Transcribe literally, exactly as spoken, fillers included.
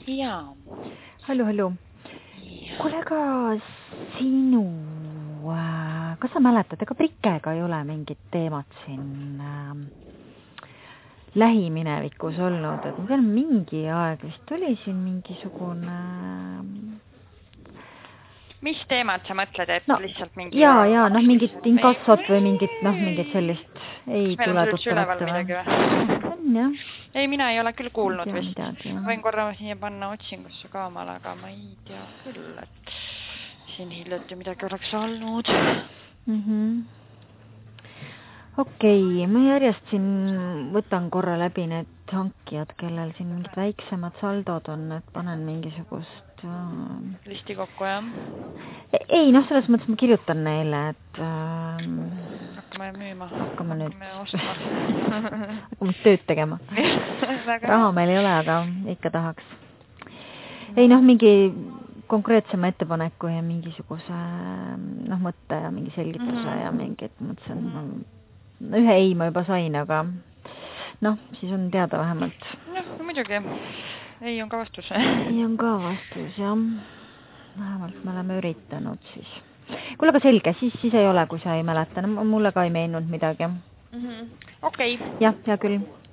Jaa. Hallu, hallu. Kuule, aga sinu, äh, kas sa mäletad, ega Prikkega ei ole mingit teemat siin äh, lähiminevikus olnud, et ma tean, mingi aeg vist oli siin mingisugune... Mis teemad sa mõtled, et no, lihtsalt mingi... Jaa, jaa, noh, mingit inkassot või mingit, noh, mingit sellist ei kas meil tule on üldse üleval midagi või? On, jah. Ei, mina ei ole küll kuulnud tea, vist. Midagi, Võin korra siia panna otsingusse ka omal, aga ma ei tea küll, et siin hiljuti midagi oleks olnud. Mm-hmm. Okei, okay, ma järjest siin võtan korra läbi need hankijad, kellel siin mingid väiksemad saldod on, et panen mingisugust... Listi kokku, jah? Ei, noh, selles mõttes ma kirjutan neile, et... Ähm, hakkame müüma. Hakkame nüüd. Hakkame ostma. Hakkame tööd tegema. Raha meil ei ole, aga ikka tahaks. Ei, noh, mingi konkreetsema ettepaneku ja mingisuguse noh, mõtte ja mingi selgituse mm-hmm. ja mingi, et mõtlesin, no, ühe ei ma juba sain, aga noh, siis on teada vähemalt. Noh, muidugi. Ei on ka vastus. Ei on ka vastus, jah. Vähemalt me oleme üritanud siis. Kuule, aga selge, siis, siis ei ole, kui sa ei mäleta. Mulle ka ei meenunud midagi. Mm-hmm. Okei. Okay. Jah, hea küll.